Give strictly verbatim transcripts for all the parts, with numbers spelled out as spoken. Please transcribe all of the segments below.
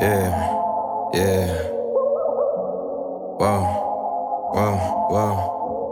Yeah, yeah. Whoa, whoa, whoa.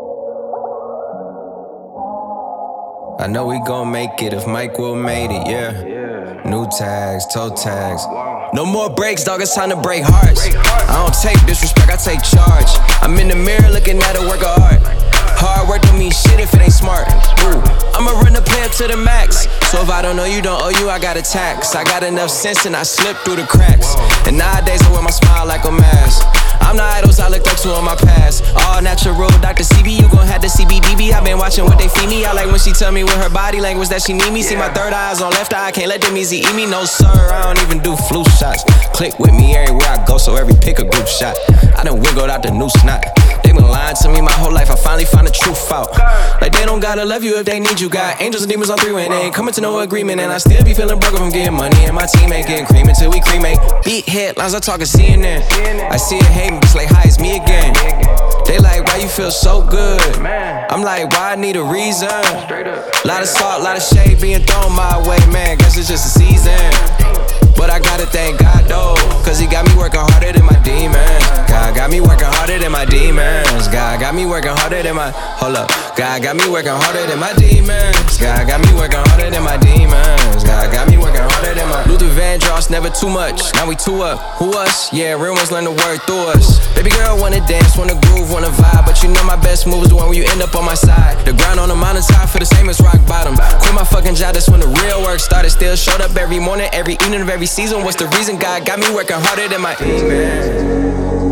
I know we gon' make it if Mike Will made it, yeah. New tags, toe tags. No more breaks, dog, it's time to break hearts. I don't take disrespect, I take charge. I'm in the mirror looking at a work of art. Hard work don't mean shit if it ain't smart. Ooh, I'ma run the play up to the max. So if I don't know you, don't owe you, I got a tax. I got enough sense and I slip through the cracks. And nowadays I wear my smile like a mask. I'm the idols I looked up to in my past. All natural, Doctor C B, you gon' have the C B D B. I been watching what they feed me. I like when she tell me with her body language that she need me. See my third eye's on left eye, I can't let them easy eat me. No sir, I don't even do flu shots. Click with me everywhere I go, so every pick a group shot. I done wiggled out the new snot. They been lying to me my whole life, I finally found the truth out. Like they don't gotta love you if they need you. Got angels and demons on three when they ain't coming to no agreement. And I still be feeling broke from getting money, and my team ain't getting cream until we cremate. Beat headlines, I talkin' C N N. I see it hating, just like, hi, it's me again. They like, why you feel so good? I'm like, why I need a reason? Lot of salt, lot of shade being thrown my way, man. Guess it's just a season. But I gotta thank God though, cause he got me working harder than my demons. God got me working harder than my demons. God got me working harder than my, hold up. God got me working harder than my demons. God got me working harder than my demons. God got me working harder than my Luther Vandross, never too much, now we two up. Who us? Yeah, real ones learn to work through us. Baby girl wanna dance, wanna groove, wanna vibe, but you know my best move is the one where you end up on my side. The ground on the mountain's high for the same as rock bottom. Quit my fucking job, that's when the real work started. Still showed up every morning, every evening of every season. What's the reason? God got me working harder than my demons.